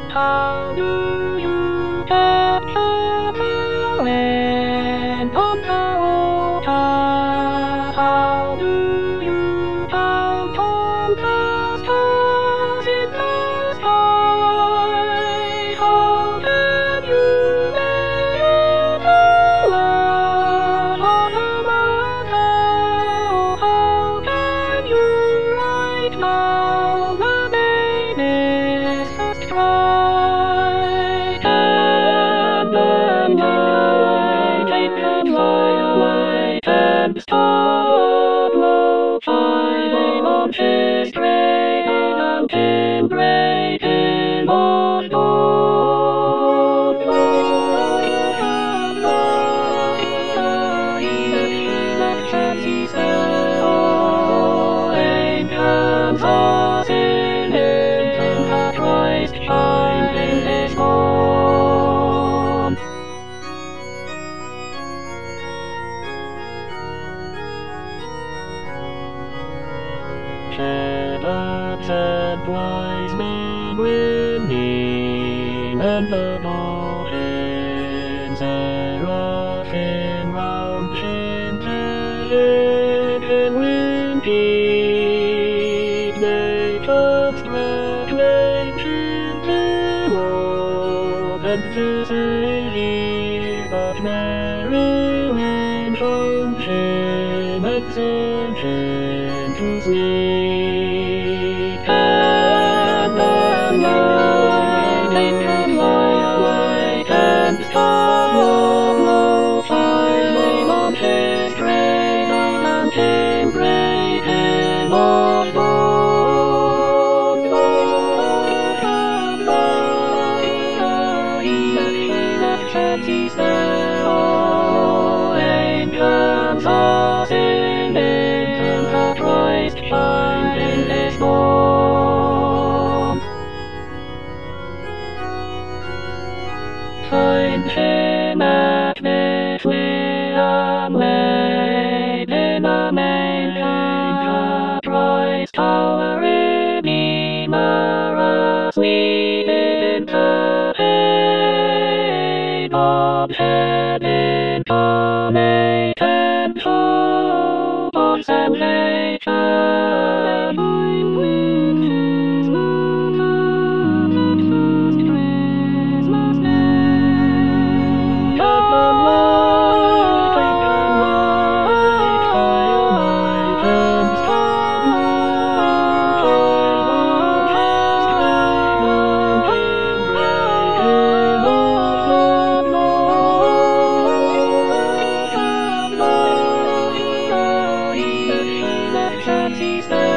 How do you capture talent on the water? How do you count on the stars in the sky? How can you measure the world on a matter? How can you write down the meanest strike? And then take them fly away, and stop low, 5 inches straight, and breaking on board. Chances there are angels are singing, that Christ shines in this morn. Shepherds and wise men winning, and the dolphins seraphim round Shinto wind deep. Nature's proclaims into war, and to say but merry winds ocean and sunshine to sweet. And the night can fly away, and stop low, 5 inches straight, and breaking on board. Chances there are angels are singing, that Christ shines in this morn. Find him at Bethlehem, laid in a manger, Christ our Redeemer, asleep in the hay. God's head incarnate, and hope of salvation. Chances there